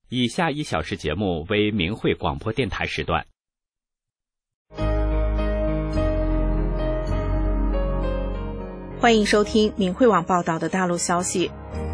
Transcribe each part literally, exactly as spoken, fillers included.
以下一小时节目为明慧广播电台时段。 欢迎收听明慧网报道的大陆消息。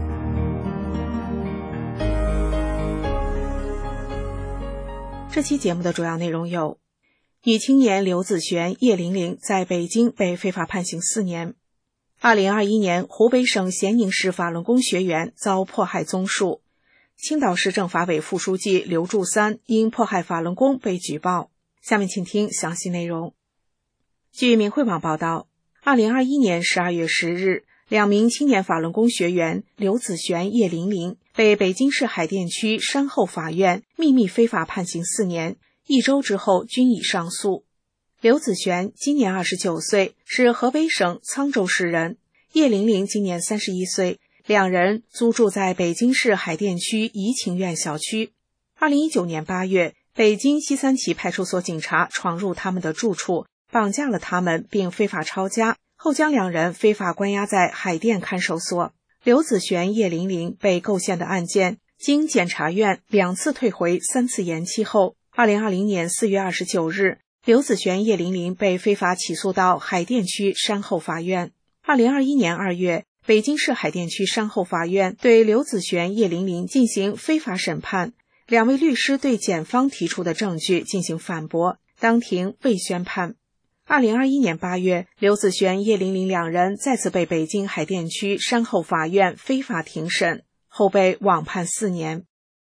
这期节目的主要内容有：女青年刘子璇、叶玲玲在北京被非法判刑四年；二零二一年湖北省咸宁市法轮功学员遭迫害综述；青岛市政法委副书记刘柱三因迫害法轮功被举报。下面请听详细内容。据明慧网报道，二零二一年十二月十日，两名青年法轮功学员刘子璇、叶玲玲被北京市海淀区山后法院秘密非法判刑四年，一周之后均已上诉。刘子璇今年二十九岁，是河北省沧州市人；叶玲玲今年三十一岁，两人租住在北京市海淀区怡情苑小区。二零一九年八月，北京西三旗派出所警察闯入他们的住处，绑架了他们并非法抄家，后将两人非法关押在海淀看守所。刘子璇、叶玲玲被构陷的案件，经检察院两次退回、三次延期后，二零二零年四月二十九日，刘子璇、叶玲玲被非法起诉到海淀区山后法院。二零二一年二月，北京市海淀区山后法院对刘子璇、叶玲玲进行非法审判，两位律师对检方提出的证据进行反驳，当庭未宣判。二零二一年八月，刘子璇、叶玲玲两人再次被北京海淀区山后法院非法庭审，后被网判四年。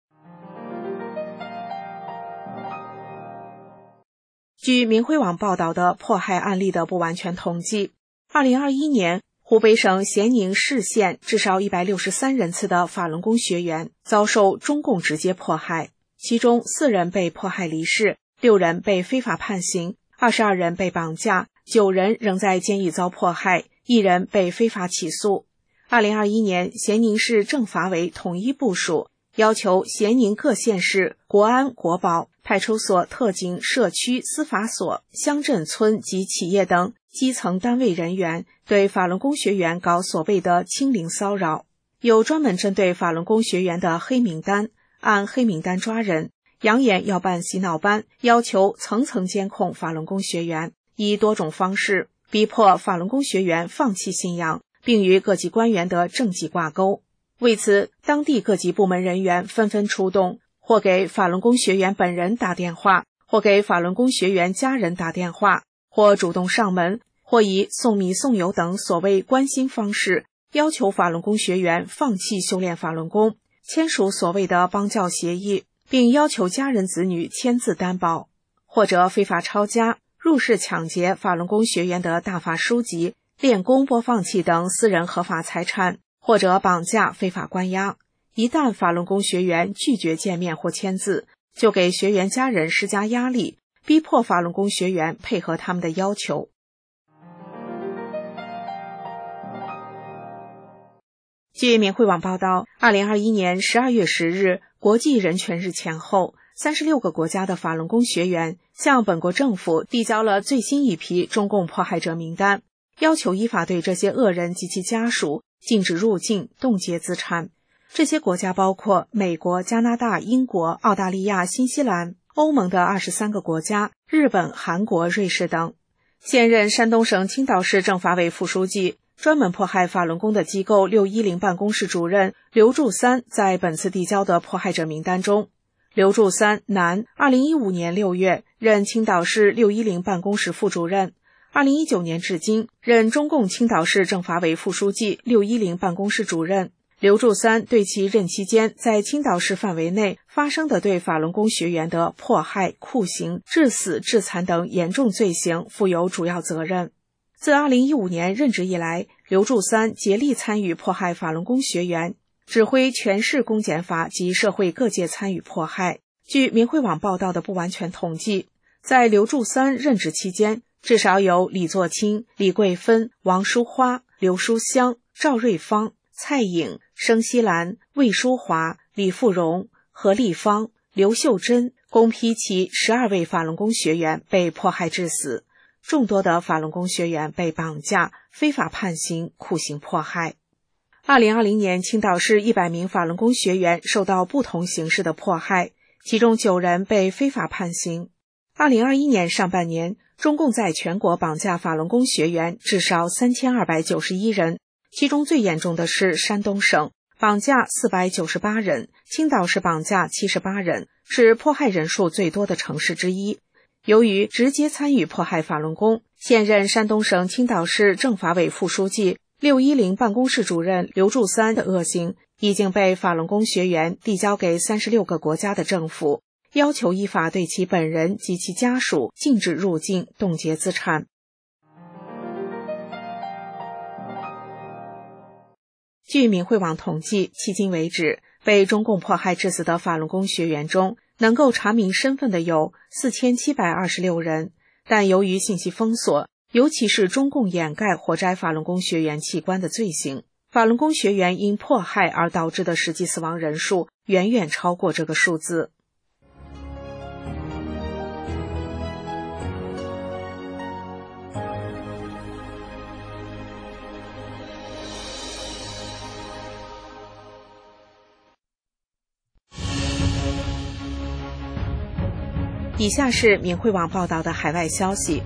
据明慧网报道的迫害案例的不完全统计，二零二一年湖北省咸宁市县至少一百六十三人次的法轮功学员遭受中共直接迫害，其中四人被迫害离世，六人被非法判刑，二十二人被绑架，九人仍在监狱遭迫害，一人被非法起诉。二零二一年，咸宁市政法委统一部署，要求咸宁各县市国安、国保、派出所、特警、社区、司法所、乡镇村及企业等基层单位人员对法轮功学员搞所谓的清零骚扰，有专门针对法轮功学员的黑名单，按黑名单抓人，扬言要办洗脑班，要求层层监控法轮功学员，以多种方式逼迫法轮功学员放弃信仰，并与各级官员的政绩挂钩。为此，当地各级部门人员纷纷出动，或给法轮功学员本人打电话，或给法轮功学员家人打电话，或主动上门，或以送米送油等所谓关心方式，要求法轮功学员放弃修炼法轮功，签署所谓的帮教协议，并要求家人子女签字担保，或者非法抄家、入室抢劫法轮功学员的大法书籍、练功播放器等私人合法财产，或者绑架、非法关押。一旦法轮功学员拒绝见面或签字，就给学员家人施加压力，逼迫法轮功学员配合他们的要求。据明慧网报道，二零二一年十二月十日，国际人权日前后，三十六个国家的法轮功学员向本国政府递交了最新一批中共迫害者名单，要求依法对这些恶人及其家属禁止入境、冻结资产。这些国家包括美国、加拿大、英国、澳大利亚、新西兰、欧盟的二十三个国家、日本、韩国、瑞士等。现任山东省青岛市政法委副书记、专门迫害法轮功的机构六一零办公室主任刘柱三在本次递交的迫害者名单中。刘柱三，男，二零一五年六月任青岛市六一零办公室副主任，二零一九年至今任中共青岛市政法委副书记、六一零办公室主任。刘柱三对其任期间在青岛市范围内发生的对法轮功学员的迫害、酷刑、致死、致残等严重罪行负有主要责任。自二零一五年任职以来，刘柱三竭力参与迫害法轮功学员，指挥全市公检法及社会各界参与迫害。据明慧网报道的不完全统计，在刘柱三任职期间，至少有李作清、李桂芬、王淑花、刘淑香、赵瑞芳、蔡颖、盛希兰、魏淑华、李富荣、何立芳、刘秀珍共批其十二位法轮功学员被迫害致死，众多的法轮功学员被绑架、非法判刑、酷刑迫害。 二零二零年，青岛市一百名法轮功学员受到不同形式的迫害，其中九人被非法判刑。二零二一年上半年，中共在全国绑架法轮功学员至少三千二百九十一人，其中最严重的是山东省，绑架四百九十八人，青岛市绑架七十八人，是迫害人数最多的城市之一。由于直接参与迫害法轮功，现任山东省青岛市政法委副书记六一零办公室主任刘柱三的恶行已经被法轮功学员递交给三十六个国家的政府，要求依法对其本人及其家属禁止入境、冻结资产。据明慧网统计，迄今为止，被中共迫害致死的法轮功学员中，能够查明身份的有四千七百二十六人，但由于信息封锁，尤其是中共掩盖活摘法轮功学员器官的罪行，法轮功学员因迫害而导致的实际死亡人数远远超过这个数字。以下是明慧网报道的海外消息，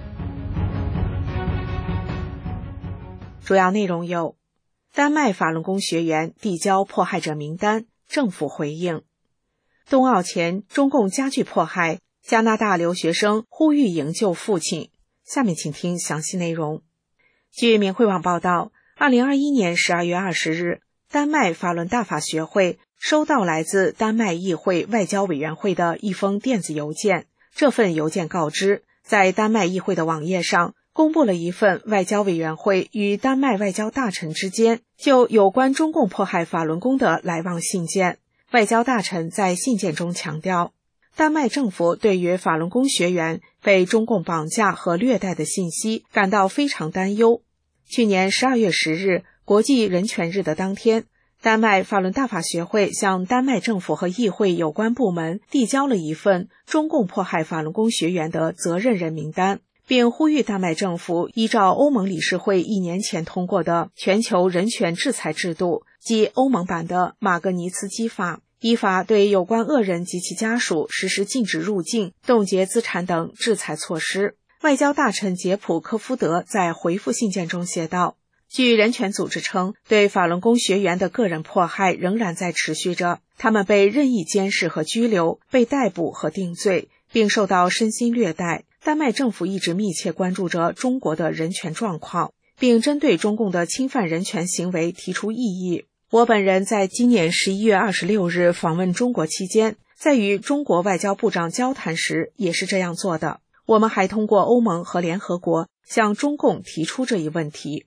主要内容有：丹麦法轮功学员递交迫害者名单，政府回应；冬奥前中共加剧迫害，加拿大留学生呼吁营救父亲。下面请听详细内容。据明慧网报道，二零二一年十二月二十日，丹麦法轮大法学会收到来自丹麦议会外交委员会的一封电子邮件。这份邮件告知，在丹麦议会的网页上公布了一份外交委员会与丹麦外交大臣之间就有关中共迫害法轮功的来往信件。外交大臣在信件中强调，丹麦政府对于法轮功学员被中共绑架和虐待的信息感到非常担忧。去年十二月十日，国际人权日的当天，丹麦法轮大法学会向丹麦政府和议会有关部门递交了一份中共迫害法轮功学员的责任人名单，并呼吁丹麦政府依照欧盟理事会一年前通过的全球人权制裁制度，即欧盟版的马格尼茨基法，依法对有关恶人及其家属实施禁止入境、冻结资产等制裁措施。外交大臣杰普·科夫德在回复信件中写道，据人权组织称，对法轮功学员的个人迫害仍然在持续着，他们被任意监视和拘留，被逮捕和定罪，并受到身心虐待。丹麦政府一直密切关注着中国的人权状况，并针对中共的侵犯人权行为提出异议。我本人在今年十一月二十六日访问中国期间，在与中国外交部长交谈时也是这样做的。我们还通过欧盟和联合国向中共提出这一问题。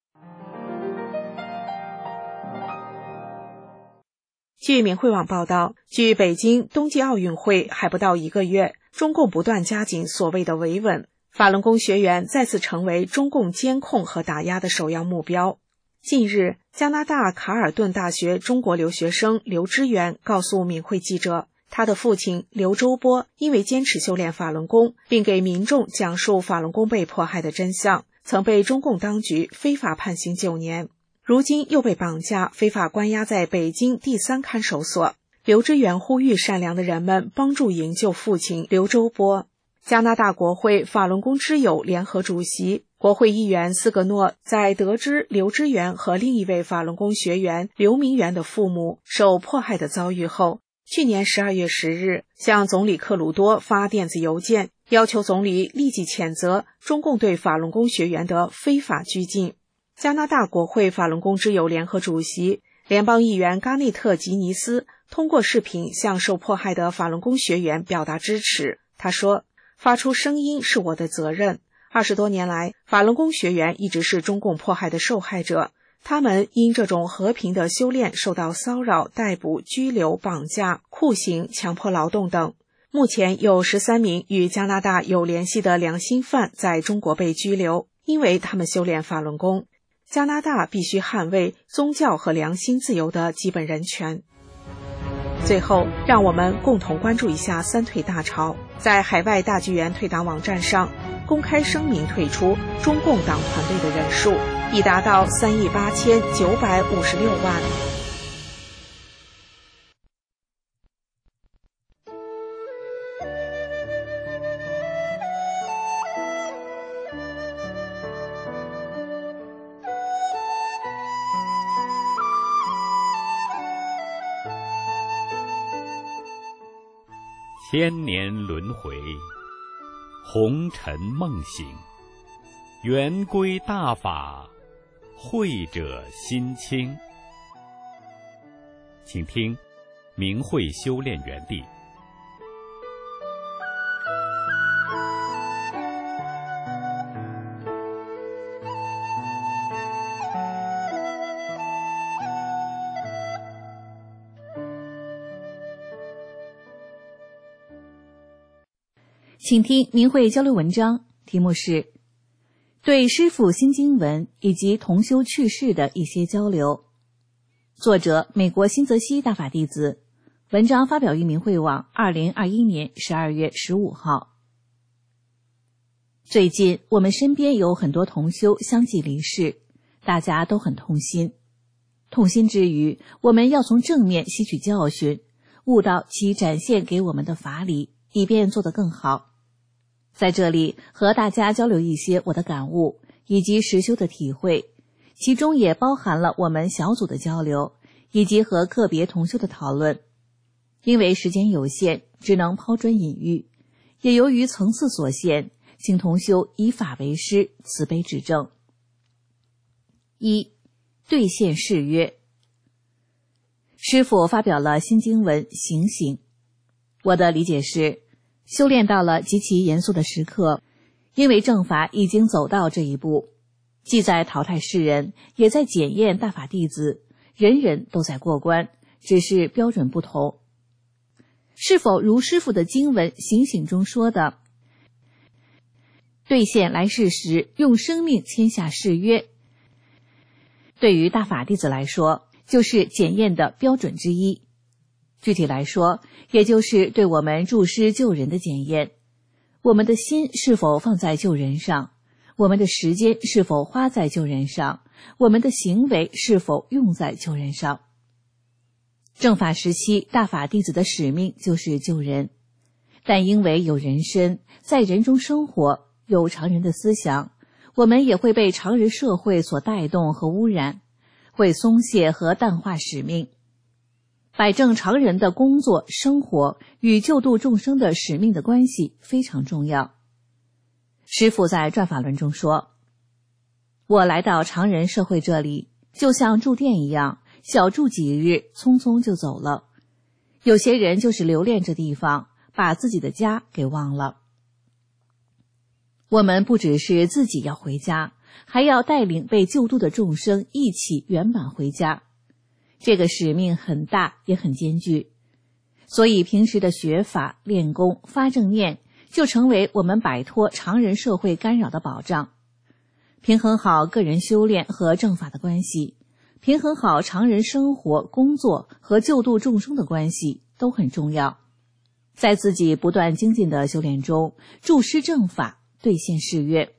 据明慧网报道，距北京冬季奥运会还不到一个月，中共不断加紧所谓的维稳，法轮功学员再次成为中共监控和打压的首要目标。近日，加拿大卡尔顿大学中国留学生刘知源告诉明慧记者，他的父亲刘周波因为坚持修炼法轮功，并给民众讲述法轮功被迫害的真相，曾被中共当局非法判刑九年。如今又被绑架，非法关押在北京第三看守所。刘知源呼吁善良的人们帮助营救父亲刘周波。加拿大国会法轮功之友联合主席、国会议员斯格诺在得知刘知源和另一位法轮功学员刘明元的父母受迫害的遭遇后，去年十二月十日向总理克鲁多发电子邮件，要求总理立即谴责中共对法轮功学员的非法拘禁。加拿大国会法轮功之友联合主席、联邦议员嘎内特·吉尼斯通过视频向受迫害的法轮功学员表达支持。他说，发出声音是我的责任。二十多年来，法轮功学员一直是中共迫害的受害者，他们因这种和平的修炼受到骚扰、逮捕、拘留、绑架、酷刑、强迫劳动等。目前有十三名与加拿大有联系的良心犯在中国被拘留，因为他们修炼法轮功。加拿大必须捍卫宗教和良心自由的基本人权。 最后，让我们共同关注一下三退大潮。在海外大剧院退党网站上，公开声明退出中共党团队的人数已达到三亿八千九百五十六万。 千年轮回，红尘梦醒，圆规大法，慧者心清。请听明慧修炼园地。 请听明慧交流文章，题目是对师父新经文以及同修去世的一些交流。作者美国新泽西大法弟子，文章发表于明慧网二零二一年十二月十五号。最近我们身边有很多同修相继离世，大家都很痛心。痛心之余，我们要从正面吸取教训，悟到其展现给我们的法理，以便做得更好。在这里和大家交流一些我的感悟以及实修的体会，其中也包含了我们小组的交流以及和个别同修的讨论。因为时间有限，只能抛砖引玉，也由于层次所限，请同修以法为师，慈悲指正。一、兑现誓约。师父发表了新经文醒醒。我的理解是，修炼到了极其严肃的时刻，因为正法已经走到这一步，既在淘汰世人，也在检验大法弟子，人人都在过关，只是标准不同。是否如师父的经文醒醒中说的，兑现来世时用生命签下誓约，对于大法弟子来说，就是检验的标准之一。具体来说，也就是对我们助师救人的检验。我们的心是否放在救人上？我们的时间是否花在救人上？我们的行为是否用在救人上？正法时期，大法弟子的使命就是救人，但因为有人身，在人中生活，有常人的思想，我们也会被常人社会所带动和污染，会松懈和淡化使命。摆正常人的工作生活与救度众生的使命的关系非常重要。师父在转法轮中说，我来到常人社会这里，就像住店一样，小住几日，匆匆就走了。有些人就是留恋这地方，把自己的家给忘了。我们不只是自己要回家，还要带领被救度的众生一起圆满回家。这个使命很大，也很艰巨，所以平时的学法、练功、发正念，就成为我们摆脱常人社会干扰的保障。平衡好个人修炼和正法的关系，平衡好常人生活、工作和救度众生的关系都很重要。在自己不断精进的修炼中，助师正法，兑现誓约。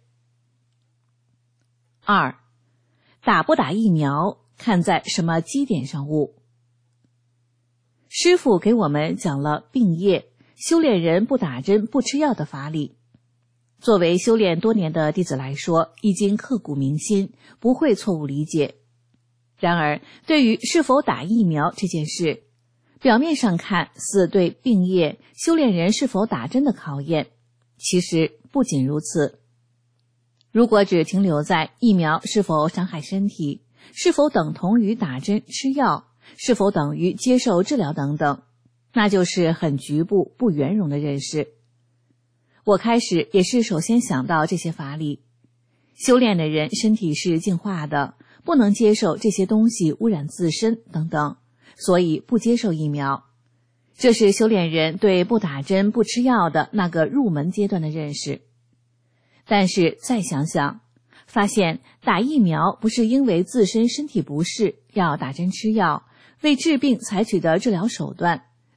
二、打不打疫苗，看在什么基点上悟。师父给我们讲了病业，修炼人不打针不吃药的法理。作为修炼多年的弟子来说，已经刻骨铭心，不会错误理解。然而，对于是否打疫苗这件事，表面上看似对病业、修炼人是否打针的考验，其实不仅如此。如果只停留在疫苗是否伤害身体，是否等同于打针吃药，是否等于接受治疗等等，那就是很局部不圆融的认识。我开始也是首先想到这些法理。修炼的人身体是净化的，不能接受这些东西污染自身等等，所以不接受疫苗。这是修炼人对不打针不吃药的那个入门阶段的认识。但是再想想，发现打疫苗不是因为自身身体不适要打针吃药，为治病采取的治疗手段，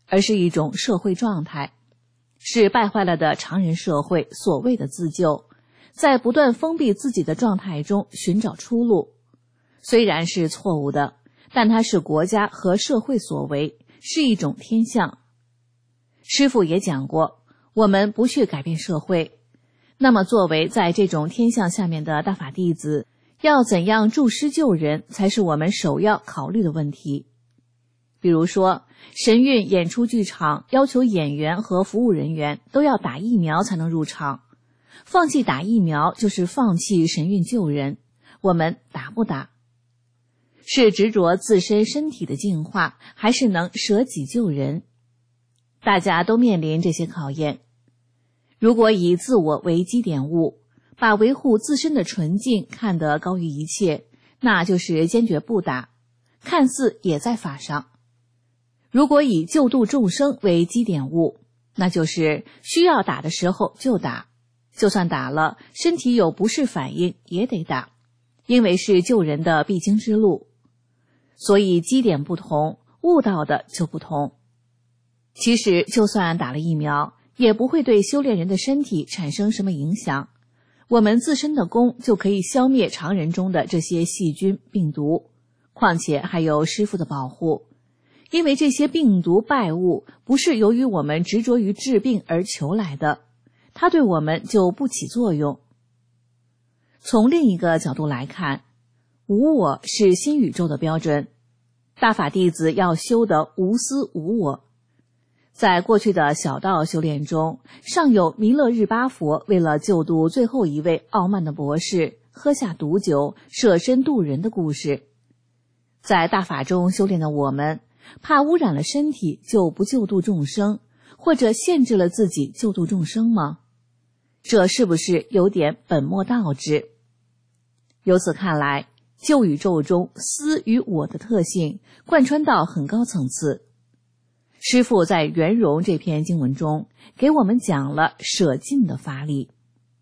而是一种社会状态，是败坏了的常人社会所谓的自救，在不断封闭自己的状态中寻找出路。虽然是错误的，但它是国家和社会所为，是一种天象。师父也讲过，我们不去改变社会，那么作为在这种天象下面的大法弟子，要怎样助师救人才是我们首要考虑的问题。比如说，神韵演出剧场要求演员和服务人员都要打疫苗才能入场，放弃打疫苗就是放弃神韵救人，我们打不打？是执着自身身体的净化，还是能舍己救人？大家都面临这些考验。如果以自我为基点物，把维护自身的纯净看得高于一切，那就是坚决不打，看似也在法上。如果以救度众生为基点物，那就是需要打的时候就打，就算打了，身体有不适反应也得打，因为是救人的必经之路。所以基点不同，悟到的就不同。其实就算打了疫苗，也不会对修炼人的身体产生什么影响，我们自身的功就可以消灭常人中的这些细菌病毒，况且还有师父的保护。因为这些病毒败物不是由于我们执着于治病而求来的，它对我们就不起作用。从另一个角度来看，无我是新宇宙的标准，大法弟子要修得无私无我。在过去的小道修炼中，尚有弥勒日巴佛为了救度最后一位傲慢的博士，喝下毒酒，舍身渡人的故事。在大法中修炼的我们，怕污染了身体就不救度众生，或者限制了自己救度众生吗？这是不是有点本末倒置？由此看来，旧宇宙中私与我的特性贯穿到很高层次。师父在圆融这篇经文中给我们讲了舍尽的法理。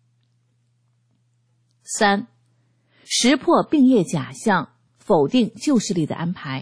三，识破病业假象，否定旧势力的安排。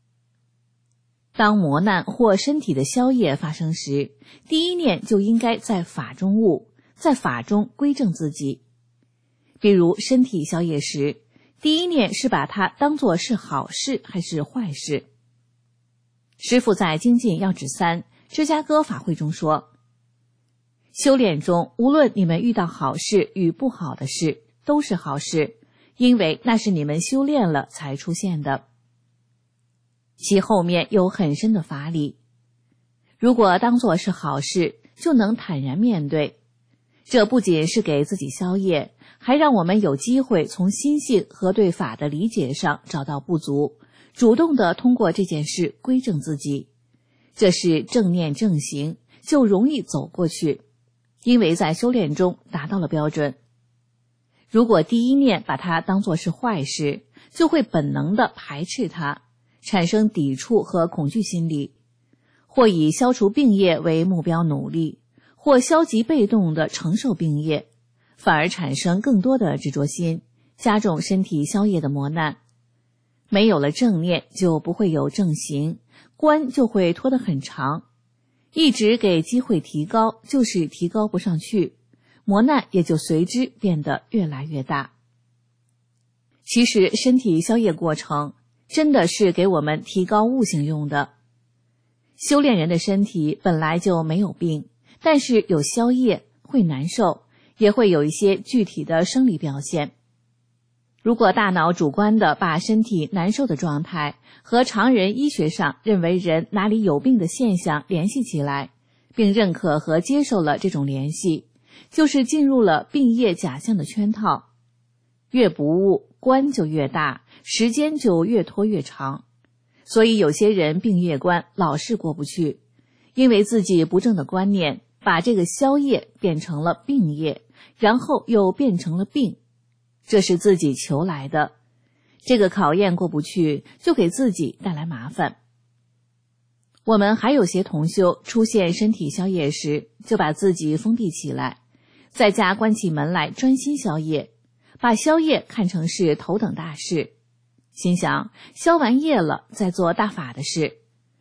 当磨难或身体的消业发生时，第一念就应该在法中悟，在法中归正自己。比如身体消业时，第一念是把它当作是好事还是坏事。师父在精进要旨三芝加哥法会中说，修炼中无论你们遇到好事与不好的事，都是好事，因为那是你们修炼了才出现的。其后面有很深的法理，如果当作是好事，就能坦然面对。这不仅是给自己消业，还让我们有机会从心性和对法的理解上找到不足，主动地通过这件事归正自己。这是正念正行，就容易走过去，因为在修炼中达到了标准。如果第一念把它当作是坏事，就会本能地排斥它，产生抵触和恐惧心理，或以消除病业为目标努力，或消极被动地承受病业，反而产生更多的执着心，加重身体消业的磨难。没有了正念，就不会有正行，关就会拖得很长，一直给机会提高，就是提高不上去，磨难也就随之变得越来越大。其实身体消业过程真的是给我们提高悟性用的。修炼人的身体本来就没有病，但是有消业，会难受，也会有一些具体的生理表现。如果大脑主观地把身体难受的状态和常人医学上认为人哪里有病的现象联系起来，并认可和接受了这种联系，就是进入了病业假象的圈套。越不悟，关就越大，时间就越拖越长。所以有些人病业关老是过不去，因为自己不正的观念，把这个消业变成了病业，然后又变成了病。这是自己求来的，这个考验过不去，就给自己带来麻烦。我们还有些同修出现身体消业时，就把自己封闭起来，在家关起门来专心消业，把消业看成是头等大事，心想消完业了再做大法的事。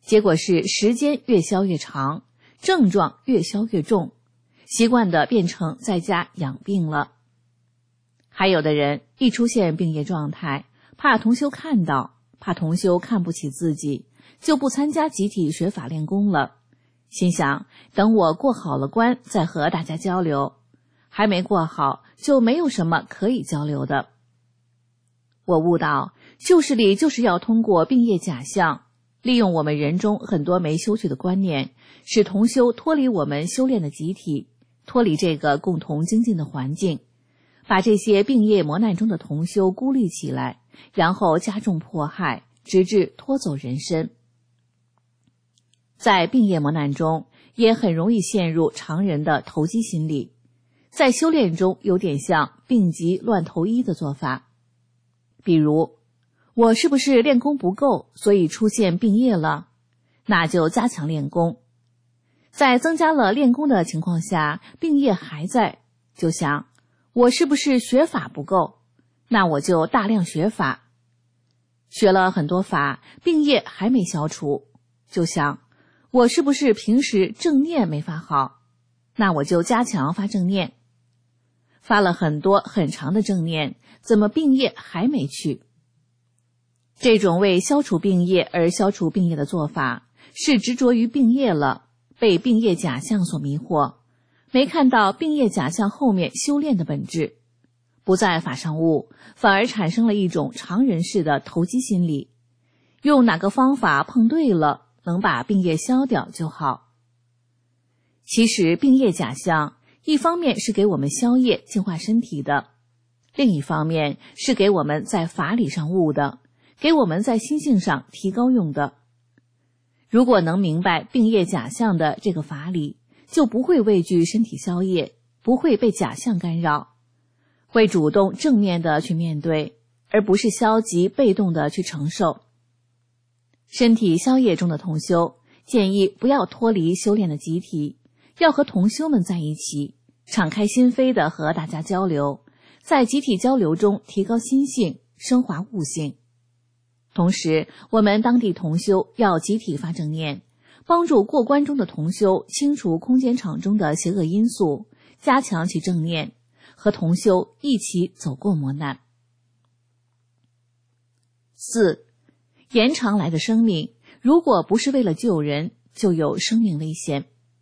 结果是时间越消越长，症状越消越重，习惯的变成在家养病了。还有的人一出现病业状态，怕同修看到，怕同修看不起自己，就不参加集体学法练功了，心想等我过好了关再和大家交流，还没过好就没有什么可以交流的。我悟到，旧势力就是要通过病业假象，利用我们人中很多没修去的观念，使同修脱离我们修炼的集体，脱离这个共同精进的环境，把这些病业磨难中的同修孤立起来，然后加重迫害，直至拖走人身。在病业磨难中，也很容易陷入常人的投机心理，在修炼中有点像病急乱投医的做法。比如，我是不是练功不够，所以出现病业了？那就加强练功。在增加了练功的情况下，病业还在，就想我是不是学法不够？那我就大量学法。学了很多法，病业还没消除，就想我是不是平时正念没发好？那我就加强发正念。发了很多很长的正念，怎么病业还没去？这种为消除病业而消除病业的做法，是执着于病业了，被病业假象所迷惑，没看到病业假象后面修炼的本质，不在法上悟，反而产生了一种常人式的投机心理，用哪个方法碰对了，能把病业消掉就好。其实病业假象一方面是给我们消业净化身体的，另一方面是给我们在法理上悟的，给我们在心性上提高用的。如果能明白病业假象的这个法理，就不会畏惧身体消业，不会被假象干扰，会主动正面的去面对，而不是消极被动的去承受。身体消业中的同修，建议不要脱离修炼的集体，要和同修们在一起，敞开心扉的和大家交流，在集体交流中提高心性，升华悟性。同时，我们当地同修要集体发正念，帮助过关中的同修清除空间场中的邪恶因素，加强其正念，和同修一起走过磨难。四，延长来的生命，如果不是为了救人，就有生命危险。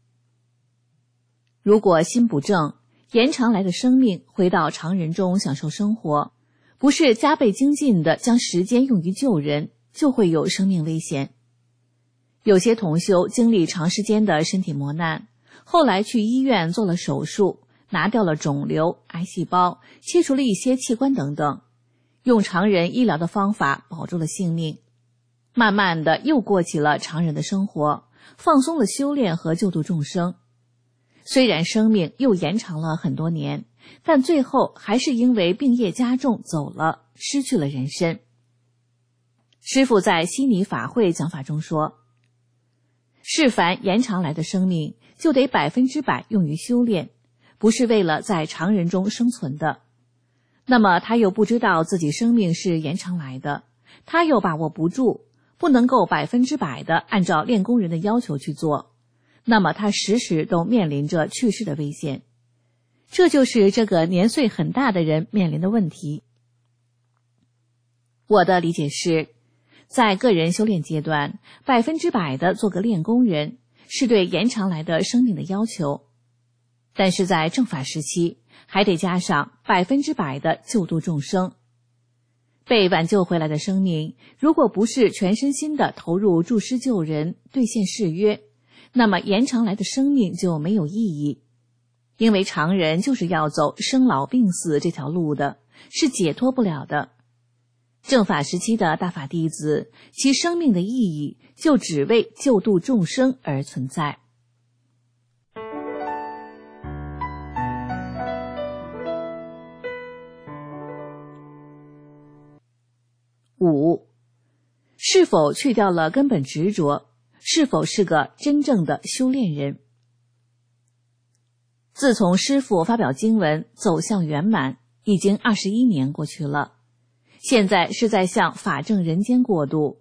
如果心不正，延长来的生命回到常人中享受生活，不是加倍精进的将时间用于救人，就会有生命危险。有些同修经历长时间的身体磨难，后来去医院做了手术，拿掉了肿瘤、癌细胞，切除了一些器官等等，用常人医疗的方法保住了性命，慢慢的又过起了常人的生活，放松了修炼和救度众生。虽然生命又延长了很多年，但最后还是因为病业加重走了，失去了人身。师父在悉尼法会讲法中说，是凡延长来的生命，就得百分之百用于修炼，不是为了在常人中生存的。那么他又不知道自己生命是延长来的，他又把握不住，不能够百分之百的按照练功人的要求去做，那么他时时都面临着去世的危险。这就是这个年岁很大的人面临的问题。我的理解是，在个人修炼阶段，百分之百的做个练功人，是对延长来的生命的要求。但是在正法时期，还得加上百分之百的救度众生。被挽救回来的生命，如果不是全身心的投入助师救人，兑现誓约，那么延长来的生命就没有意义。因为常人就是要走生老病死这条路的，是解脱不了的。正法时期的大法弟子，其生命的意义就只为救度众生而存在。五，是否去掉了根本执着？是否是个真正的修炼人？自从师父发表经文走向圆满，已经二十一年过去了。现在是在向法正人间过渡，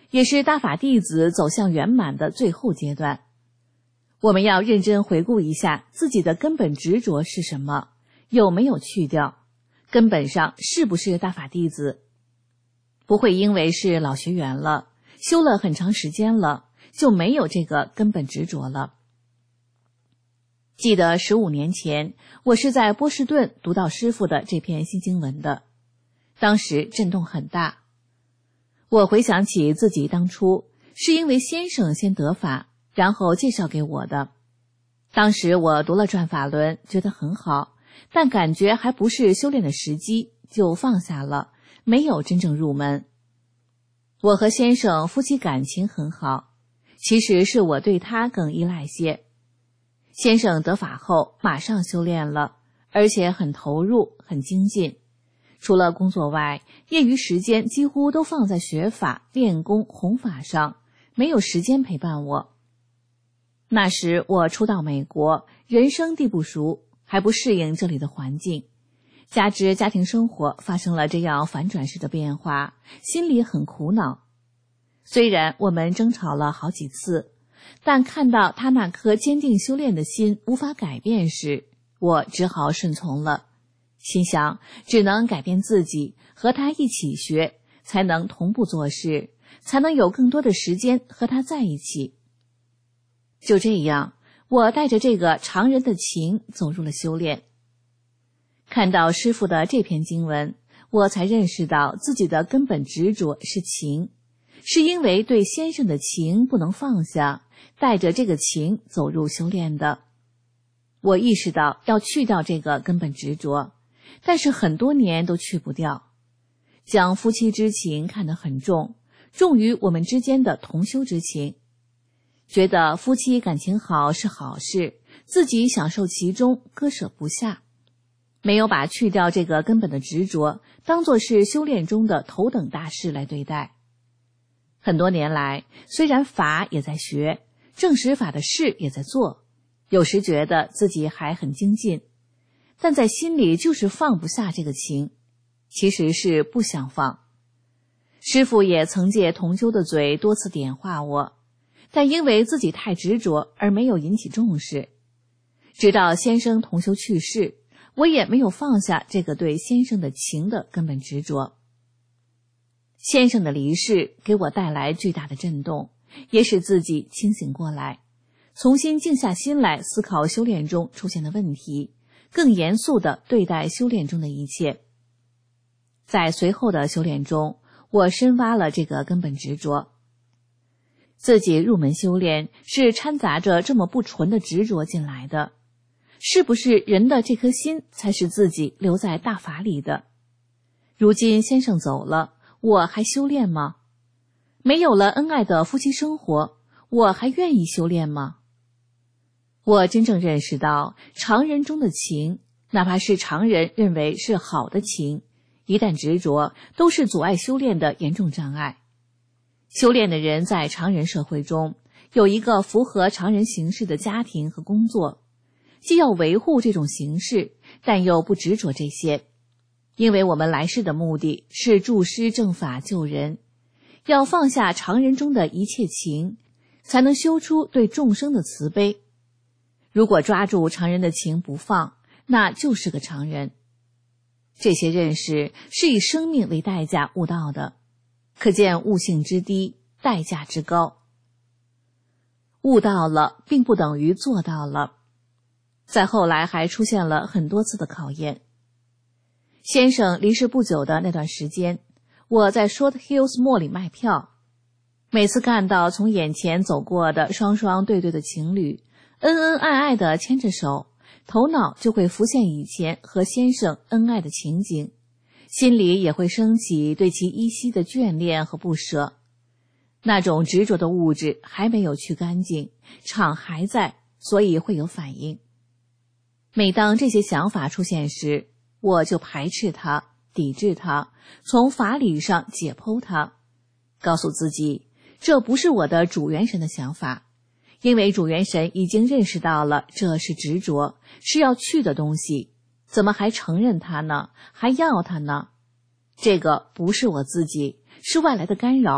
也是大法弟子走向圆满的最后阶段。我们要认真回顾一下自己的根本执着是什么，有没有去掉，根本上是不是大法弟子。不会因为是老学员了，修了很长时间了，就没有这个根本执着了。记得十五年前，我是在波士顿读到师父的这篇新经文的，当时震动很大。我回想起自己当初是因为先生先得法，然后介绍给我的。当时我读了转法轮，觉得很好，但感觉还不是修炼的时机，就放下了，没有真正入门。我和先生夫妻感情很好，其实是我对他更依赖些。先生得法后马上修炼了，而且很投入，很精进。除了工作外，业余时间几乎都放在学法、练功、弘法上，没有时间陪伴我。那时我初到美国，人生地不熟，还不适应这里的环境，加之家庭生活发生了这样反转式的变化，心里很苦恼。虽然我们争吵了好几次，但看到他那颗坚定修炼的心无法改变时，我只好顺从了。心想只能改变自己，和他一起学，才能同步做事，才能有更多的时间和他在一起。就这样，我带着这个常人的情走入了修炼。看到师父的这篇经文，我才认识到自己的根本执着是情，是因为对先生的情不能放下，带着这个情走入修炼的。我意识到要去掉这个根本执着，但是很多年都去不掉，将夫妻之情看得很重，重于我们之间的同修之情，觉得夫妻感情好是好事，自己享受其中，割舍不下，没有把去掉这个根本的执着当作是修炼中的头等大事来对待。很多年来，虽然法也在学，正实法的事也在做，有时觉得自己还很精进，但在心里就是放不下这个情，其实是不想放。师父也曾借同修的嘴多次点化我，但因为自己太执着而没有引起重视。直到先生同修去世，我也没有放下这个对先生的情的根本执着。先生的离世给我带来巨大的震动，也使自己清醒过来，重新静下心来思考修炼中出现的问题，更严肃地对待修炼中的一切。在随后的修炼中，我深挖了这个根本执着。自己入门修炼是掺杂着这么不纯的执着进来的，是不是人的这颗心才是自己留在大法里的？如今先生走了，我还修炼吗？没有了恩爱的夫妻生活，我还愿意修炼吗？我真正认识到，常人中的情，哪怕是常人认为是好的情，一旦执着，都是阻碍修炼的严重障碍。修炼的人在常人社会中，有一个符合常人形式的家庭和工作，既要维护这种形式，但又不执着这些。因为我们来世的目的是助师正法救人，要放下常人中的一切情，才能修出对众生的慈悲。如果抓住常人的情不放，那就是个常人。这些认识是以生命为代价悟到的，可见悟性之低，代价之高。悟到了并不等于做到了，在后来还出现了很多次的考验。先生离世不久的那段时间，我在 Short Hills Mall 里卖票，每次看到从眼前走过的双双对对的情侣，恩恩爱爱地牵着手，头脑就会浮现以前和先生恩爱的情景，心里也会升起对其依稀的眷恋和不舍。那种执着的物质还没有去干净，场还在，所以会有反应。每当这些想法出现时，我就排斥它，抵制它，从法理上解剖它，告诉自己，这不是我的主元神的想法，因为主元神已经认识到了这是执着，是要去的东西，怎么还承认它呢？还要它呢？这个不是我自己，是外来的干扰，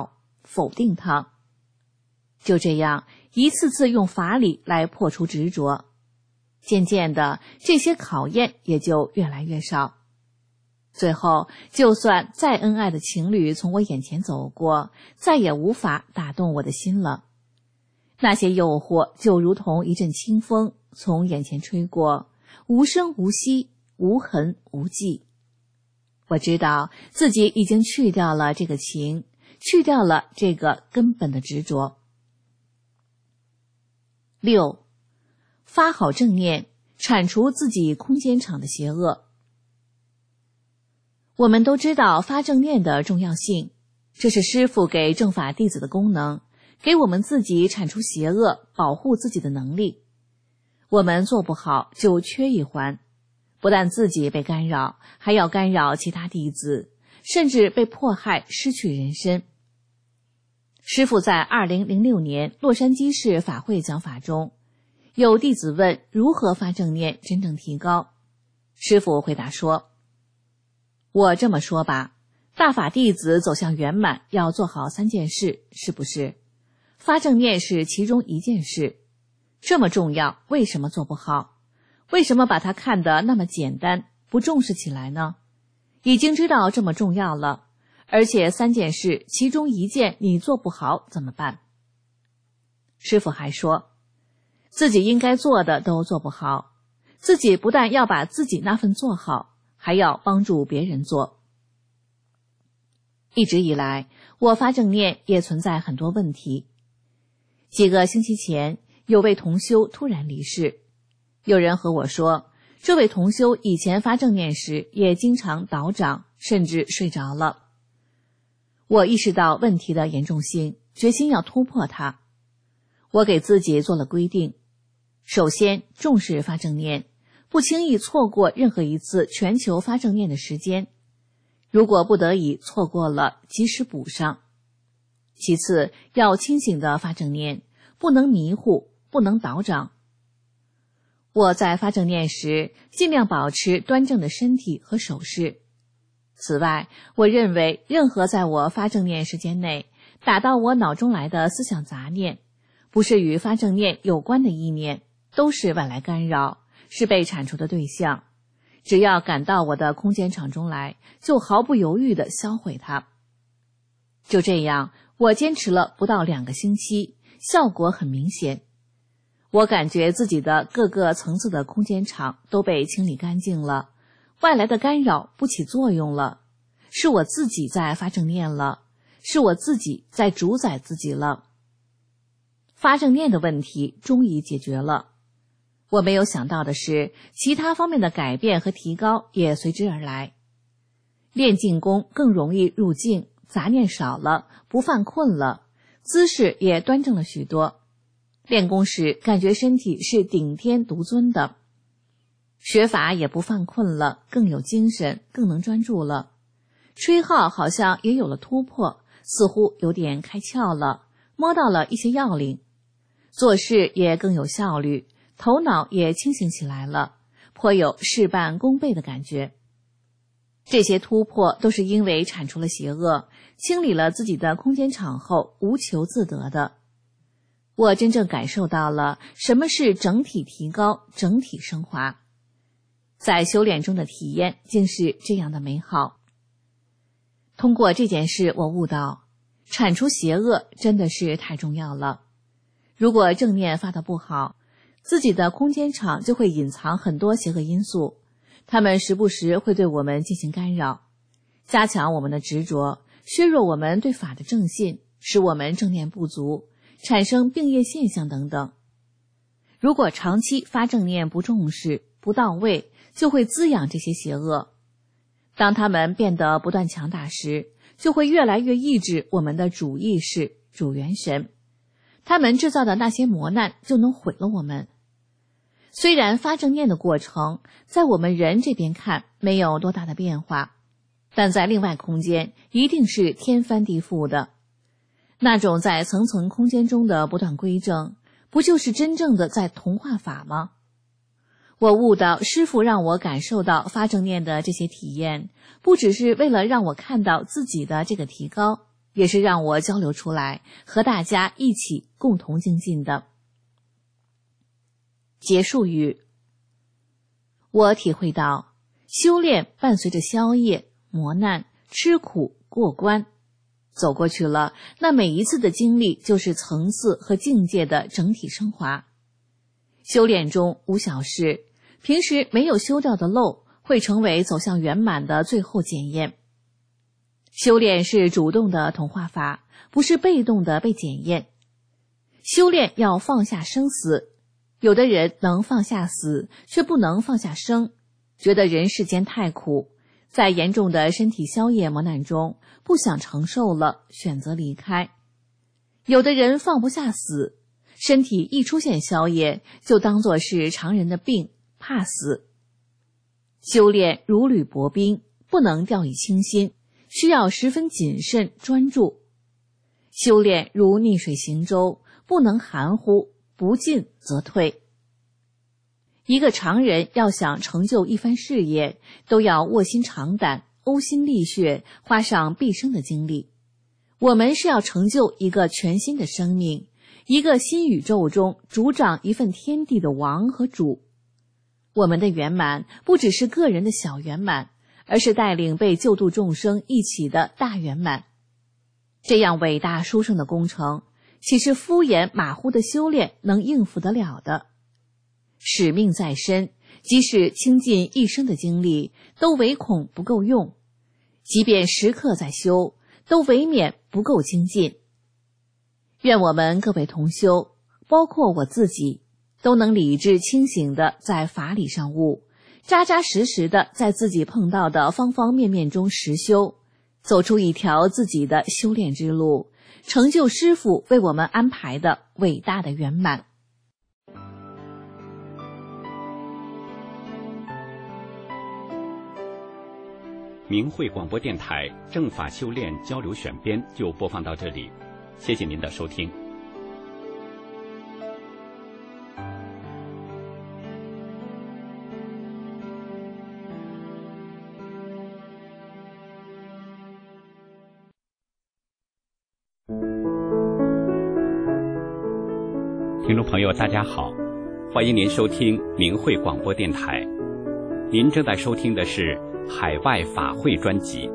否定它。就这样一次次用法理来破除执着，渐渐的这些考验也就越来越少。最后就算再恩爱的情侣从我眼前走过，再也无法打动我的心了。那些诱惑就如同一阵清风从眼前吹过，无声无息，无痕无迹。我知道自己已经去掉了这个情，去掉了这个根本的执着。六，发好正念，铲除自己空间场的邪恶。我们都知道发正念的重要性，这是师父给正法弟子的功能，给我们自己铲除邪恶，保护自己的能力。我们做不好就缺一环，不但自己被干扰，还要干扰其他弟子，甚至被迫害失去人身。师父在二零零六年洛杉矶市法会讲法中，有弟子问如何发正念真正提高。师父回答说，我这么说吧，大法弟子走向圆满要做好三件事，是不是？发正念是其中一件事，这么重要，为什么做不好？为什么把它看得那么简单，不重视起来呢？已经知道这么重要了，而且三件事其中一件你做不好怎么办？师父还说，自己应该做的都做不好，自己不但要把自己那份做好，还要帮助别人做。一直以来，我发正念也存在很多问题。几个星期前，有位同修突然离世。有人和我说，这位同修以前发正念时也经常倒掌，甚至睡着了。我意识到问题的严重性，决心要突破它。我给自己做了规定，首先重视发正念，不轻易错过任何一次全球发正念的时间，如果不得已错过了，及时补上。其次，要清醒的发正念，不能迷糊，不能倒掌。我在发正念时，尽量保持端正的身体和手势。此外，我认为任何在我发正念时间内打到我脑中来的思想杂念，不是与发正念有关的意念，都是外来干扰，是被铲除的对象。只要赶到我的空间场中来，就毫不犹豫地销毁它。就这样，我坚持了不到两个星期，效果很明显。我感觉自己的各个层次的空间场都被清理干净了，外来的干扰不起作用了，是我自己在发正念了，是我自己在主宰自己了。发正念的问题终于解决了。我没有想到的是，其他方面的改变和提高也随之而来。练静功更容易入静，杂念少了，不犯困了，姿势也端正了许多。练功时感觉身体是顶天独尊的，学法也不犯困了，更有精神，更能专注了。吹号好像也有了突破，似乎有点开窍了，摸到了一些要领。做事也更有效率，头脑也清醒起来了，颇有事半功倍的感觉。这些突破都是因为铲除了邪恶，清理了自己的空间场后无求自得的。我真正感受到了什么是整体提高，整体升华。在修炼中的体验竟是这样的美好。通过这件事，我悟到，铲除邪恶真的是太重要了。如果正念发得不好，自己的空间场就会隐藏很多邪恶因素，它们时不时会对我们进行干扰，加强我们的执着，削弱我们对法的正信，使我们正念不足，产生病业现象等等。如果长期发正念不重视、不到位，就会滋养这些邪恶。当它们变得不断强大时，就会越来越抑制我们的主意识、主元神。他们制造的那些磨难就能毁了我们。虽然发正念的过程在我们人这边看没有多大的变化，但在另外空间一定是天翻地覆的。那种在层层空间中的不断归正，不就是真正的在同化法吗？我悟到师父让我感受到发正念的这些体验，不只是为了让我看到自己的这个提高， 也是让我交流出来，和大家一起共同精进的。结束语，我体会到修炼伴随着宵夜、磨难、吃苦、过关，走过去了，那每一次的经历就是层次和境界的整体升华。修炼中无小事，平时没有修掉的漏，会成为走向圆满的最后检验。修炼是主动的同化法，不是被动的被检验。修炼要放下生死，有的人能放下死，却不能放下生，觉得人世间太苦，在严重的身体宵夜磨难中，不想承受了，选择离开。有的人放不下死，身体一出现宵夜，就当作是常人的病，怕死。修炼如履薄冰，不能掉以轻心，需要十分谨慎专注。修炼如逆水行舟，不能含糊，不进则退。一个常人要想成就一番事业，都要卧薪尝胆，呕心沥血，花上毕生的精力。我们是要成就一个全新的生命，一个新宇宙中主掌一份天地的王和主。我们的圆满不只是个人的小圆满，而是带领被救度众生一起的大圆满。这样伟大殊胜的工程，岂是敷衍马虎的修炼能应付得了的？使命在身，即使倾尽一生的精力，都唯恐不够用；即便时刻在修，都唯免不够精进。愿我们各位同修，包括我自己，都能理智清醒地在法理上悟，扎扎实实地在自己碰到的方方面面中实修，走出一条自己的修炼之路，成就师父为我们安排的伟大的圆满。 明慧广播电台正法修炼交流选编就播放到这里，谢谢您的收听。听众朋友大家好，欢迎您收听明慧广播电台，您正在收听的是海外法会专辑。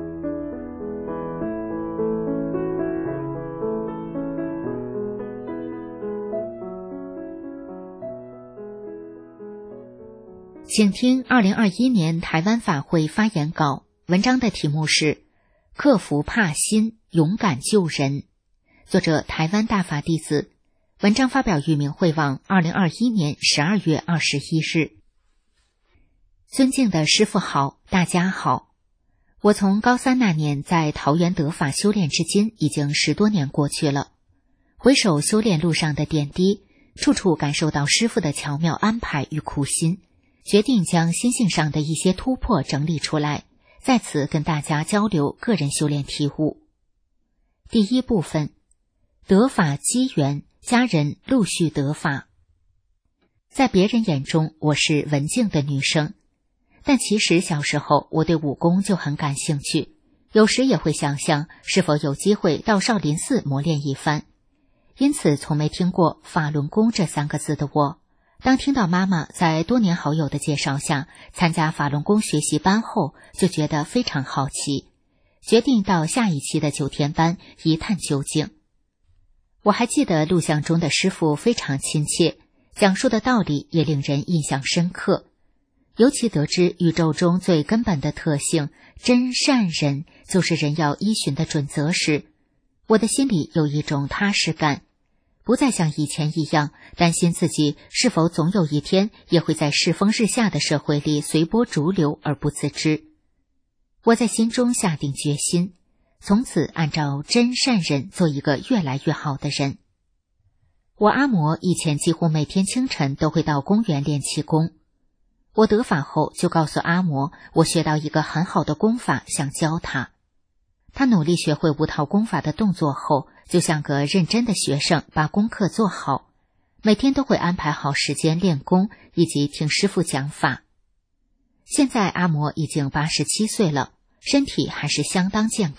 请听二零二一年台湾法会发言稿，文章的题目是克服怕心，勇敢救人，作者台湾大法弟子，文章发表于明慧网二零二一年十二月二十一日。尊敬的师父好，大家好。我从高三那年在桃园得法修炼至今已经十多年过去了，回首修炼路上的点滴，处处感受到师父的巧妙安排与苦心，决定将心性上的一些突破整理出来，在此跟大家交流个人修炼体悟。第一部分，得法机缘，家人陆续得法。在别人眼中，我是文静的女生，但其实小时候我对武功就很感兴趣，有时也会想象是否有机会到少林寺磨练一番。因此从没听过法轮功这三个字的我，当听到妈妈在多年好友的介绍下参加法轮功学习班后，就觉得非常好奇，决定到下一期的九天班一探究竟。我还记得录像中的师父非常亲切，讲述的道理也令人印象深刻。尤其得知宇宙中最根本的特性真善忍就是人要依循的准则时，我的心里有一种踏实感，不再像以前一样担心自己是否总有一天也会在世风日下的社会里随波逐流而不自知。我在心中下定决心，从此按照真善忍做一个越来越好的人。我阿嬷以前几乎每天清晨都会到公园练气功，我得法后就告诉阿嬷，我学到一个很好的功法想教她。她努力学会五套功法的动作后，就像个认真的学生把功课做好，每天都会安排好时间练功以及听师父讲法。现在阿嬷已经八十七岁了，身体还是相当健康，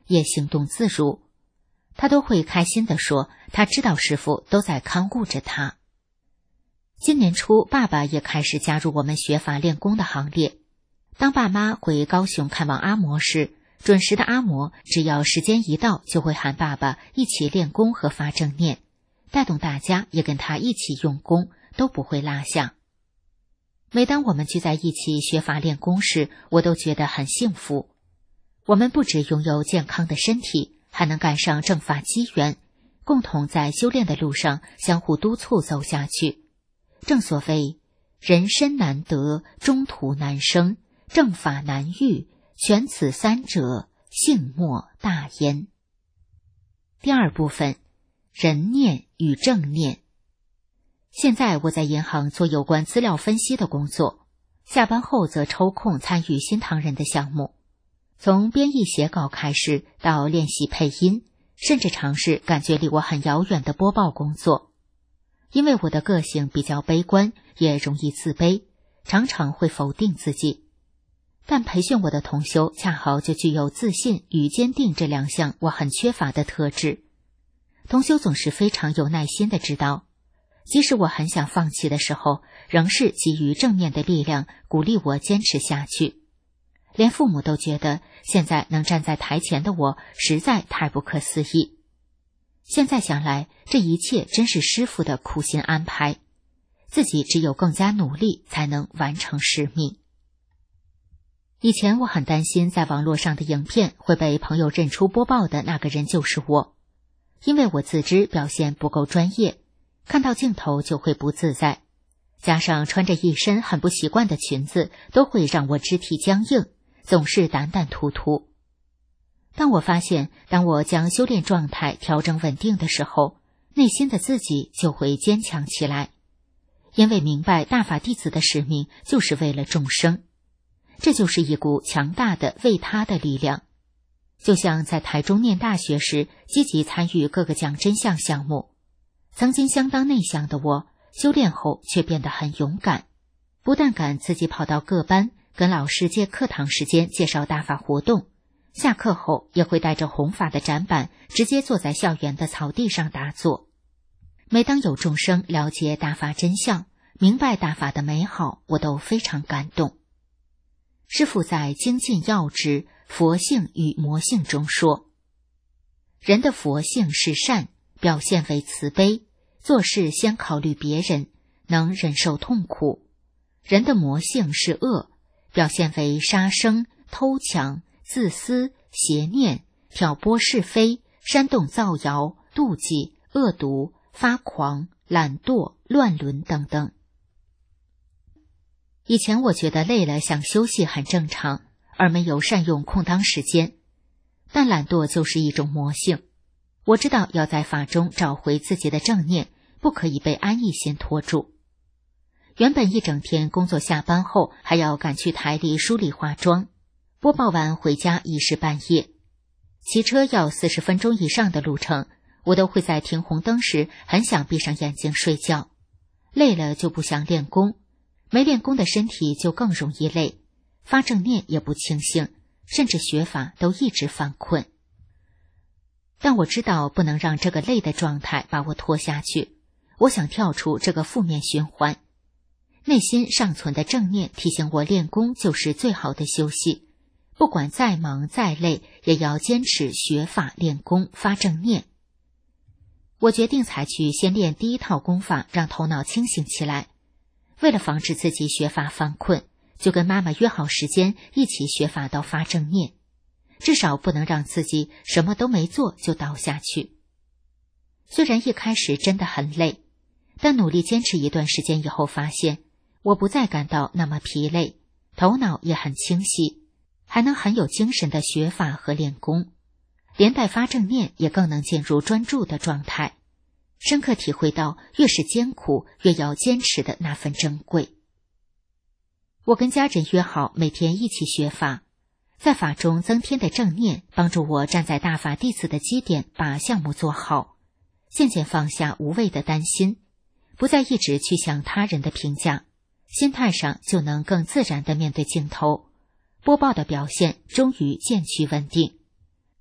也行动自如。他都会开心地说，他知道师父都在看顾着他。今年初，爸爸也开始加入我们学法练功的行列。当爸妈回高雄看望阿嬷时，准时的阿嬷只要时间一到，就会喊爸爸一起练功和发正念，带动大家也跟他一起用功，都不会落下。每当我们聚在一起学法练功时，我都觉得很幸福。我们不只拥有健康的身体，还能赶上正法机缘，共同在修炼的路上相互督促走下去。正所谓人身难得，中途难生，正法难遇，全此三者，幸莫大焉。第二部分，人念与正念。现在我在银行做有关资料分析的工作，下班后则抽空参与新唐人的项目，从编译写稿开始到练习配音，甚至尝试感觉离我很遥远的播报工作。因为我的个性比较悲观，也容易自卑，常常会否定自己。但培训我的同修恰好就具有自信与坚定这两项我很缺乏的特质。同修总是非常有耐心地指导，即使我很想放弃的时候，仍是给予正面的力量，鼓励我坚持下去。连父母都觉得现在能站在台前的我实在太不可思议。现在想来，这一切真是师父的苦心安排，自己只有更加努力才能完成使命。以前我很担心在网络上的影片会被朋友认出播报的那个人就是我，因为我自知表现不够专业，看到镜头就会不自在，加上穿着一身很不习惯的裙子，都会让我肢体僵硬，总是胆胆突突。但我发现，当我将修炼状态调整稳定的时候，内心的自己就会坚强起来，因为明白大法弟子的使命就是为了众生，这就是一股强大的为他的力量。就像在台中念大学时，积极参与各个讲真相项目，曾经相当内向的我，修炼后却变得很勇敢，不但敢自己跑到各班跟老师借课堂时间介绍大法活动，下课后也会带着弘法的展板，直接坐在校园的草地上打坐。每当有众生了解大法真相，明白大法的美好，我都非常感动。师父在精进要旨佛性与魔性中说，人的佛性是善，表现为慈悲，做事先考虑别人，能忍受痛苦；人的魔性是恶，表现为杀生、偷抢、自私、邪念、挑拨是非、煽动造谣、妒忌、恶毒、发狂、懒惰、乱伦等等。以前我觉得累了想休息很正常，而没有善用空当时间，但懒惰就是一种魔性。我知道要在法中找回自己的正念，不可以被安逸心拖住。原本一整天工作下班后还要赶去台里梳理化妆，播报完回家已是半夜，骑车要四十分钟以上的路程，我都会在停红灯时很想闭上眼睛睡觉。累了就不想练功，没练功的身体就更容易累，发正念也不清醒，甚至学法都一直犯困。但我知道不能让这个累的状态把我拖下去，我想跳出这个负面循环。内心尚存的正念提醒我，练功就是最好的休息，不管再忙再累，也要坚持学法练功发正念。我决定采取先练第一套功法，让头脑清醒起来。为了防止自己学法犯困，就跟妈妈约好时间一起学法到发正念，至少不能让自己什么都没做就倒下去。虽然一开始真的很累，但努力坚持一段时间以后，发现我不再感到那么疲累，头脑也很清晰，还能很有精神的学法和练功，连带发正念也更能进入专注的状态，深刻体会到越是艰苦越要坚持的那份珍贵。我跟家人约好每天一起学法，在法中增添的正念帮助我站在大法弟子的基点，把项目做好，渐渐放下无谓的担心，不再一直去想他人的评价，心态上就能更自然地面对镜头，播报的表现终于渐趋稳定。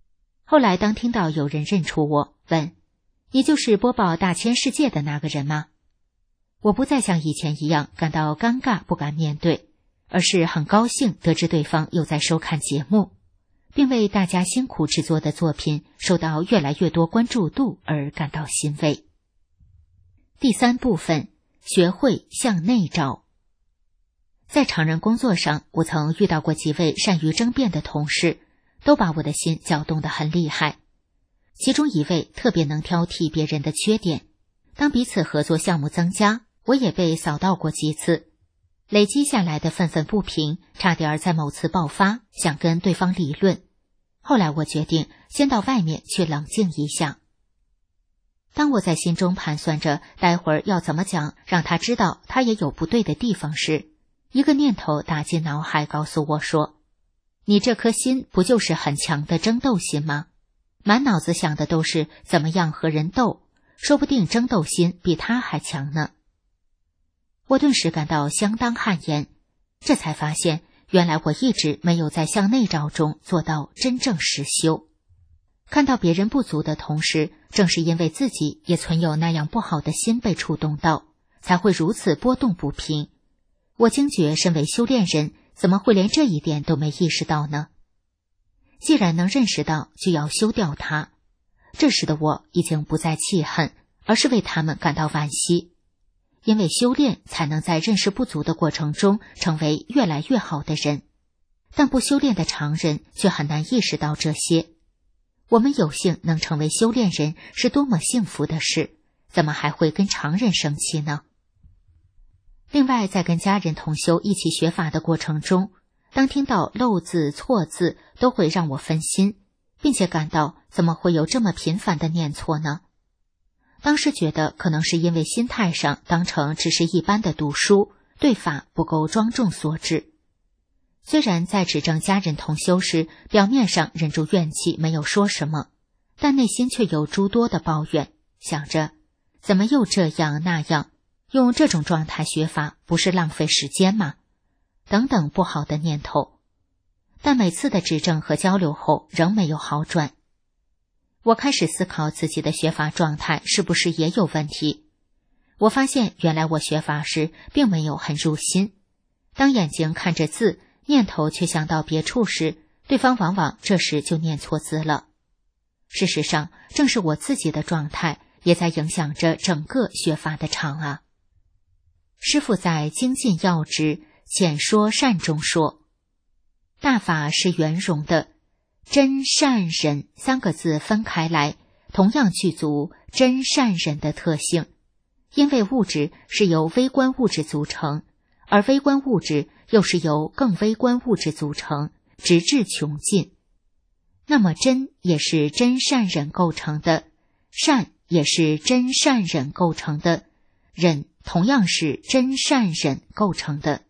后来当听到有人认出我，问：你就是播报大千世界的那个人吗？我不再像以前一样感到尴尬不敢面对，而是很高兴得知对方又在收看节目，并为大家辛苦制作的作品受到越来越多关注度而感到欣慰。第三部分，学会向内找。在常人工作上，我曾遇到过几位善于争辩的同事，都把我的心搅动得很厉害。其中一位特别能挑剔别人的缺点，当彼此合作项目增加，我也被扫到过几次，累积下来的愤愤不平差点在某次爆发，想跟对方理论。后来我决定先到外面去冷静一下。当我在心中盘算着待会儿要怎么讲让他知道他也有不对的地方时，一个念头打进脑海告诉我说，你这颗心不就是很强的争斗心吗？满脑子想的都是怎么样和人斗，说不定争斗心比他还强呢。我顿时感到相当汗颜，这才发现原来我一直没有在向内找中做到真正实修。看到别人不足的同时，正是因为自己也存有那样不好的心被触动到，才会如此波动不平。我惊觉身为修炼人，怎么会连这一点都没意识到呢？既然能认识到，就要修掉它。这时的我已经不再气恨，而是为他们感到惋惜。因为修炼才能在认识不足的过程中成为越来越好的人，但不修炼的常人却很难意识到这些。我们有幸能成为修炼人是多么幸福的事，怎么还会跟常人生气呢？另外，在跟家人同修一起学法的过程中，当听到漏字错字都会让我分心，并且感到怎么会有这么频繁的念错呢？当时觉得可能是因为心态上当成只是一般的读书，对法不够庄重所致。虽然在指正家人同修时，表面上忍住怨气没有说什么，但内心却有诸多的抱怨，想着怎么又这样那样，用这种状态学法不是浪费时间吗？等等不好的念头。但每次的指正和交流后仍没有好转。我开始思考自己的学法状态是不是也有问题。我发现原来我学法时并没有很入心，当眼睛看着字，念头却想到别处时，对方往往这时就念错字了。事实上，正是我自己的状态也在影响着整个学法的场啊。师父在精进要旨浅说善中说，大法是圆融的，真善忍三个字分开来，同样具足真善忍的特性。因为物质是由微观物质组成，而微观物质又是由更微观物质组成，直至穷尽。那么真也是真善忍构成的，善也是真善忍构成的，忍同样是真善忍构成的。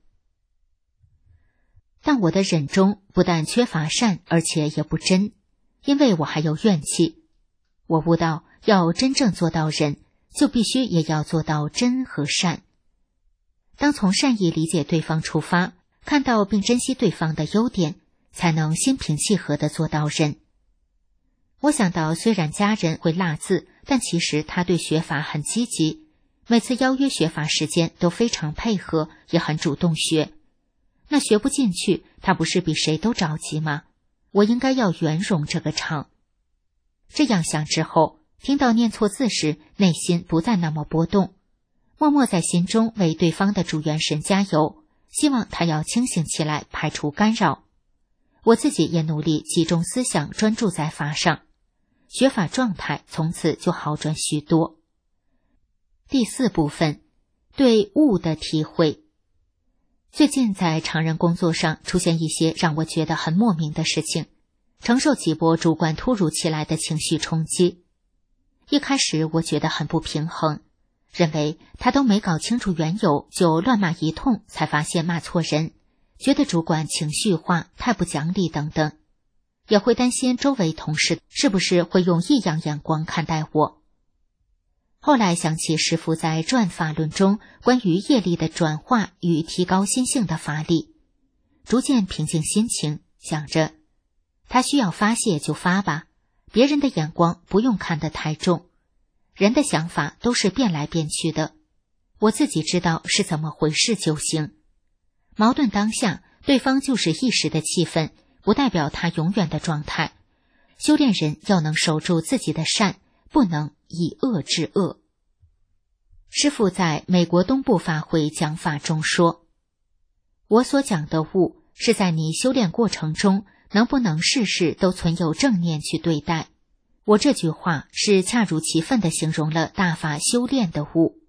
但我的忍中不但缺乏善，而且也不真，因为我还有怨气。我悟到，要真正做到忍，就必须也要做到真和善。当从善意理解对方出发，看到并珍惜对方的优点，才能心平气和地做到忍。我想到，虽然家人会落字，但其实他对学法很积极，每次邀约学法时间都非常配合，也很主动学。那学不进去，他不是比谁都着急吗？我应该要圆融这个场。这样想之后，听到念错字时，内心不再那么波动，默默在心中为对方的主元神加油，希望他要清醒起来，排除干扰。我自己也努力集中思想，专注在法上，学法状态从此就好转许多。第四部分，对悟的体会。最近在常人工作上出现一些让我觉得很莫名的事情，承受几波主观突如其来的情绪冲击。一开始我觉得很不平衡，认为他都没搞清楚缘由就乱骂一通，才发现骂错人，觉得主管情绪化，太不讲理等等，也会担心周围同事是不是会用异样眼光看待我。后来想起师父在转法论中关于业力的转化与提高心性的法力，逐渐平静心情，想着他需要发泄就发吧， 别人的眼光不用看得太重，人的想法都是变来变去的，我自己知道是怎么回事就行。矛盾当下，对方就是一时的气氛，不代表他永远的状态。修炼人要能守住自己的善，不能以恶制恶。师父在美国东部法会讲法中说，我所讲的悟是在你修炼过程中能不能事事都存有正念去对待。我这句话是恰如其分地形容了大法修炼的悟。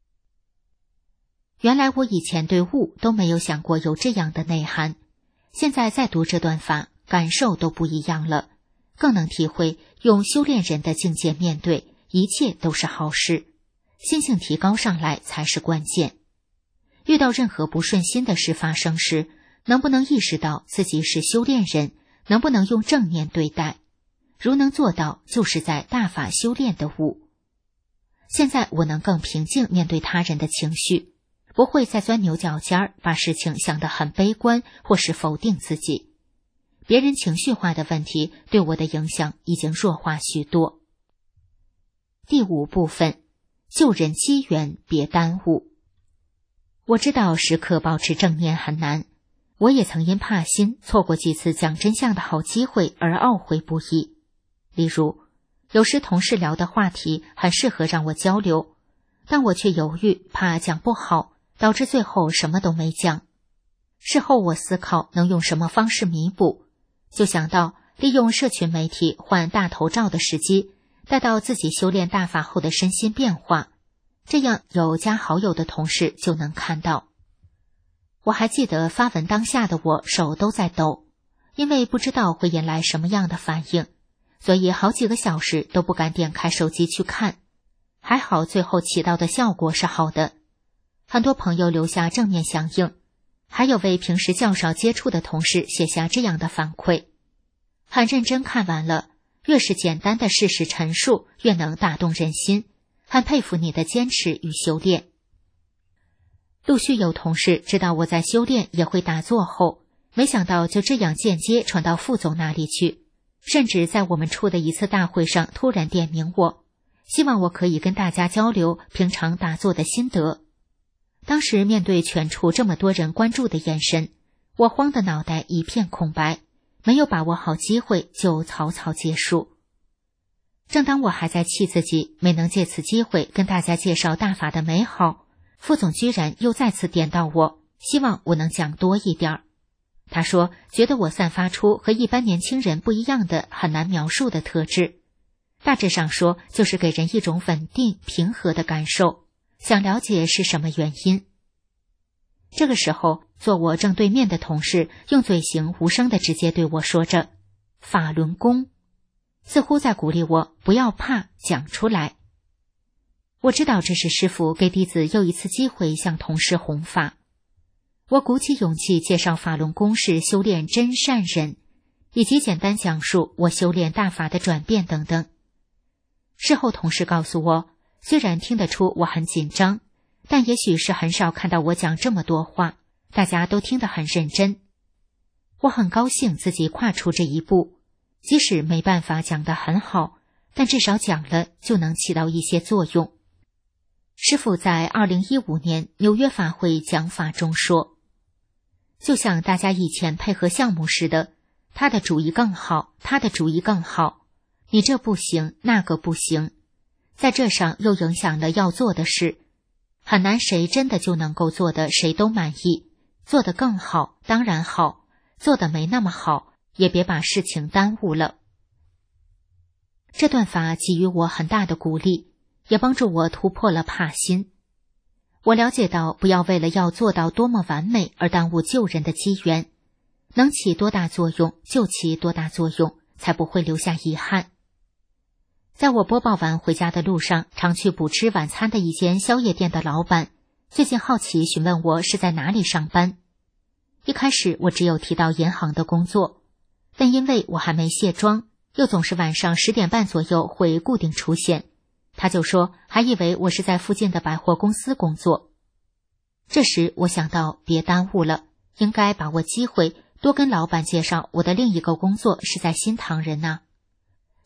原来我以前对悟都没有想过有这样的内涵，现在再读这段法，感受都不一样了，更能体会用修炼人的境界面对，一切都是好事，心性提高上来才是关键。遇到任何不顺心的事发生时，能不能意识到自己是修炼人，能不能用正念对待，如能做到，就是在大法修炼的悟。现在我能更平静面对他人的情绪，不会再钻牛角尖儿，把事情想得很悲观或是否定自己。别人情绪化的问题对我的影响已经弱化许多。第五部分，救人机缘别耽误。我知道时刻保持正念很难，我也曾因怕心错过几次讲真相的好机会而懊悔不已。例如，有时同事聊的话题很适合让我交流，但我却犹豫，怕讲不好，导致最后什么都没讲。事后我思考能用什么方式弥补，就想到利用社群媒体换大头照的时机，带到自己修炼大法后的身心变化，这样有加好友的同事就能看到。我还记得发文当下的我手都在抖，因为不知道会引来什么样的反应，所以好几个小时都不敢点开手机去看。还好最后起到的效果是好的，很多朋友留下正面响应，还有位平时较少接触的同事写下这样的反馈：很认真看完了，越是简单的事实陈述，越能打动人心，很佩服你的坚持与修炼。陆续有同事知道我在修炼也会打坐后，没想到就这样间接传到副总那里去，甚至在我们处的一次大会上突然点名我，希望我可以跟大家交流平常打坐的心得。当时面对全处这么多人关注的眼神，我慌得脑袋一片空白，没有把握好机会就草草结束。正当我还在气自己没能借此机会跟大家介绍大法的美好，副总居然又再次点到我，希望我能讲多一点。他说觉得我散发出和一般年轻人不一样的很难描述的特质，大致上说就是给人一种稳定平和的感受，想了解是什么原因。这个时候坐我正对面的同事用嘴型无声地直接对我说着法轮功，似乎在鼓励我不要怕，讲出来。我知道这是师父给弟子又一次机会向同事弘法。我鼓起勇气介绍法轮功是修炼真善忍，以及简单讲述我修炼大法的转变等等。事后同事告诉我，虽然听得出我很紧张，但也许是很少看到我讲这么多话，大家都听得很认真。我很高兴自己跨出这一步，即使没办法讲得很好，但至少讲了就能起到一些作用。师父在二零一五年纽约法会讲法中说，就像大家以前配合项目似的，他的主意更好，他的主意更好，你这不行，那个不行，在这上又影响了要做的事，很难谁真的就能够做得谁都满意，做得更好当然好，做得没那么好，也别把事情耽误了。这段法给予我很大的鼓励，也帮助我突破了怕心。我了解到不要为了要做到多么完美而耽误救人的机缘，能起多大作用就起多大作用，才不会留下遗憾。在我播报完回家的路上，常去补吃晚餐的一间宵夜店的老板最近好奇询问我是在哪里上班。一开始我只有提到银行的工作，但因为我还没卸妆，又总是晚上十点半左右会固定出现，他就说还以为我是在附近的百货公司工作。这时我想到别耽误了，应该把握机会多跟老板介绍我的另一个工作是在新唐人啊。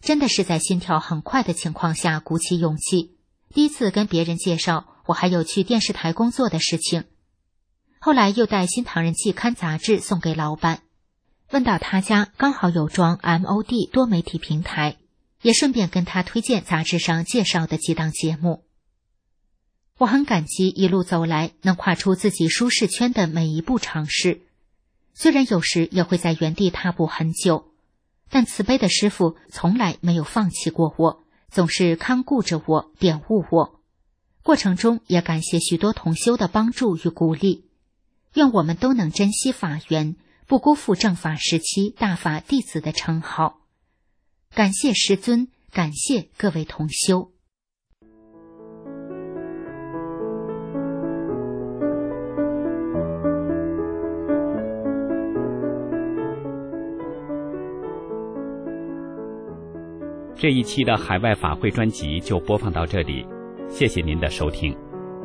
真的是在心跳很快的情况下鼓起勇气，第一次跟别人介绍我还有去电视台工作的事情。后来又带《新唐人季刊》杂志送给老板，问到他家刚好有装 M O D 多媒体平台，也顺便跟他推荐杂志上介绍的几档节目。我很感激一路走来能跨出自己舒适圈的每一步尝试，虽然有时也会在原地踏步很久，但慈悲的师父从来没有放弃过我，总是看顾着我，点悟我。过程中也感谢许多同修的帮助与鼓励，愿我们都能珍惜法缘，不辜负正法时期大法弟子的称号。感谢师尊，感谢各位同修。 这一期的海外法会专辑就播放到这里，谢谢您的收听。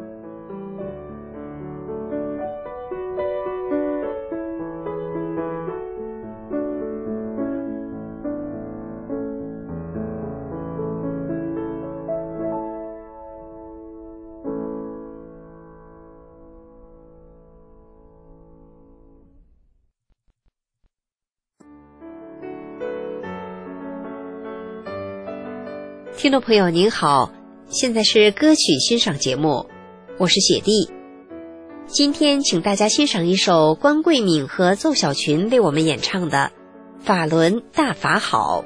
听众朋友您好，现在是歌曲欣赏节目，我是雪莉。今天请大家欣赏一首关桂敏和奏小群为我们演唱的《法轮大法好》。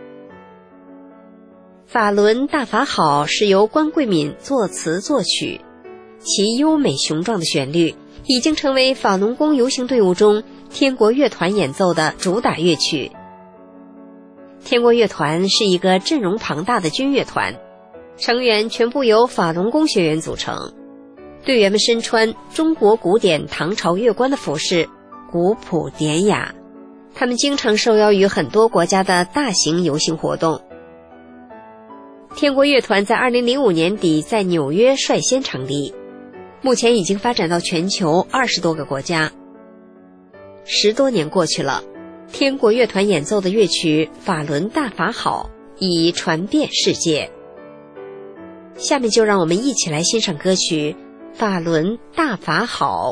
法轮大法好是由关桂敏作词作曲，其优美雄壮的旋律已经成为法轮功游行队伍中天国乐团演奏的主打乐曲。天国乐团是一个阵容庞大的军乐团，成员全部由法轮功学员组成，队员们身穿中国古典唐朝乐官的服饰，古朴典雅。他们经常受邀于很多国家的大型游行活动。天国乐团在二零零五年底在纽约率先成立，目前已经发展到全球二十多个国家。十多年过去了，天国乐团演奏的乐曲《法轮大法好》已传遍世界。下面就让我们一起来欣赏歌曲《法轮大法好》。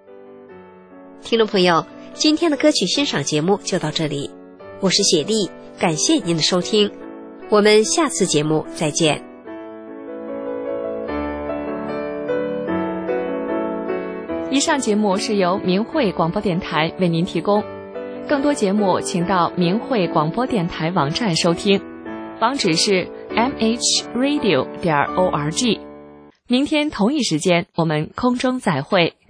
听众朋友，今天的歌曲欣赏节目就到这里，我是雪莉， 感谢您的收听，我们下次节目再见。 以上节目是由明慧广播电台为您提供，更多节目请到明慧广播电台网站收听，网址是 m h radio 点 org。明天同一时间我们空中再会。